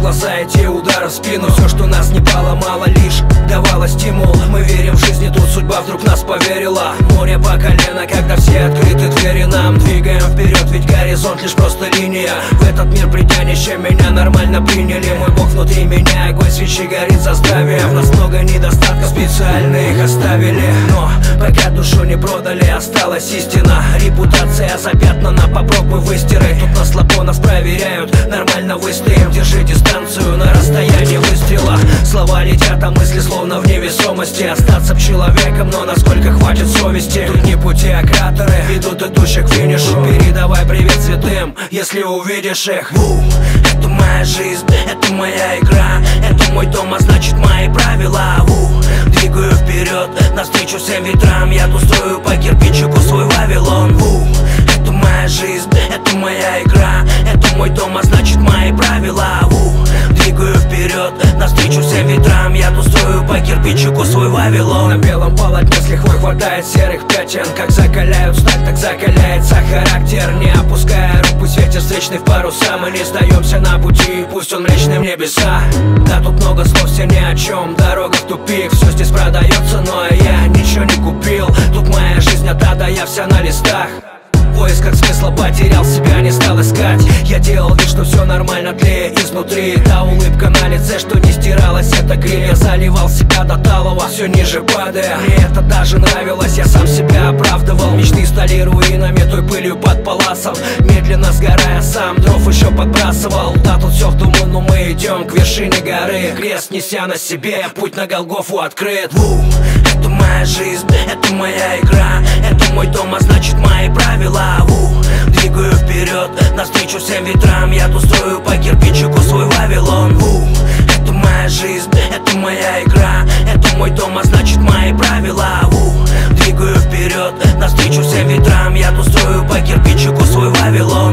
глаза и те удары в спину. Все, что нас не поломало, лишь давало стимул. Мы верим в жизнь, и тут судьба вдруг нас поверила. Море по колено, когда все открыты двери нам. Двигаем вперед, ведь горизонт лишь просто линия. В этот мир притянища меня нормально приняли. Мой Бог внутри меня, огонь свечи горит за здравие. В нас много недостатков, специально их оставили. Но пока душу не продали, осталась истина. Репутация запятнана, попробуй выстирай. Тут на слабо нас проверяют, нормально выстоим. Держи дистанцию на расстоянии выстрела. Слова летят, а мысли словно в невесомости. Остаться человеком, но насколько хватит совести. Тут не пути, а кратеры ведут идущих к финишу. Передавай привет святым, если увидишь их. Это моя жизнь, это моя игра. Это мой дом, а значит мои правила. Двигаю вперед, навстречу всем ветрам. Я тут строю по кирпичику свой Вавилон. Это моя жизнь, это моя игра. Это мой дом, а значит мои правила. Двигаю вперед, навстречу всем ветрам. Я тут строю по кирпичику свой Вавилон. На белом полотне с лихвой хватает серых пятен. Как закаляют сталь, так закаляется характер. Не опуская рук, пусть ветер встречный в паруса. Мы не сдаемся на пути, пусть он млечный в небеса. Да, тут много слов, все ни о чем. Дорога в тупик, все здесь продается, но я ничего не купил. Тут моя жизнь от А до Я вся на листах. В поисках смысла потерял себя, не стал искать. Я делал вид, что все нормально, тлея изнутри. Та улыбка на лице, что не стиралась, это гриль. Я заливал себя до талого, все ниже падая. Мне это даже нравилось, я сам себя оправдывал. Мечты стали руинами, той пылью под паласом. Медленно сгорая сам, дров еще подбрасывал. Да, тут все в дыму, но мы идем к вершине горы. Крест неся на себе, путь на Голгофу открыт. Это моя жизнь, это моя игра. Это мой дом, а значит мои правила. Двигаю вперед, навстречу всем ветрам. Я тут строю по кирпичику свой Вавилон. Это моя жизнь, это моя игра. Это мой дом, а значит мои правила. Двигаю вперед, навстречу всем ветрам. Я тут строю по кирпичику свой Вавилон.